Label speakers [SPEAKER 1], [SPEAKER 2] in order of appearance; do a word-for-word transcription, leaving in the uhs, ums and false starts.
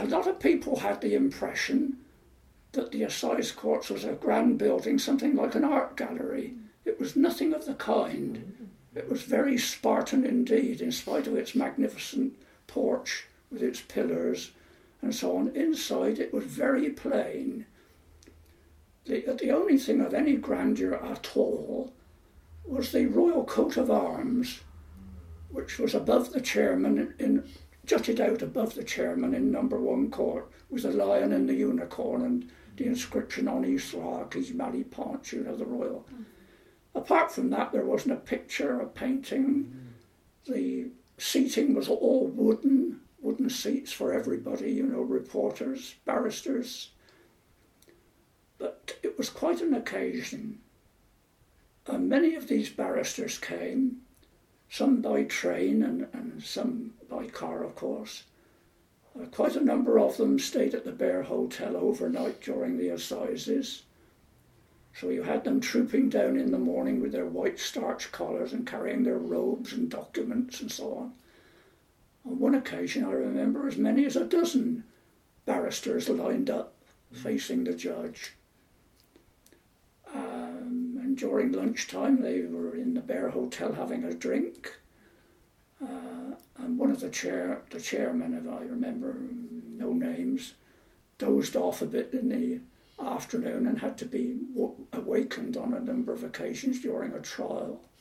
[SPEAKER 1] a lot of people had the impression that the Assize Courts was a grand building, something like an art gallery. It was nothing of the kind. It was very Spartan indeed, in spite of its magnificent porch with its pillars and so on. Inside it was very plain. The, the only thing of any grandeur at all was the royal coat of arms, which was above the chairman, in, jutted out above the chairman in number one court, with the lion and the unicorn and the inscription on each rock, each Mali Ponch, you know, the royal. Mm. Apart from that, there wasn't a picture, a painting. Mm. The seating was all wooden, wooden seats for everybody, you know, reporters, barristers. But it was quite an occasion. And many of these barristers came, some by train and, and some by car, of course. Uh, quite a number of them stayed at the Bear Hotel overnight during the assizes. So you had them trooping down in the morning with their white starch collars and carrying their robes and documents and so on. On one occasion, I remember as many as a dozen barristers lined up facing the judge. Um, and during lunchtime, they were in the Bear Hotel having a drink. Uh, and one of the chair, the chairmen, if I remember, no names, dozed off a bit in the afternoon and had to be w- awakened on a number of occasions during a trial.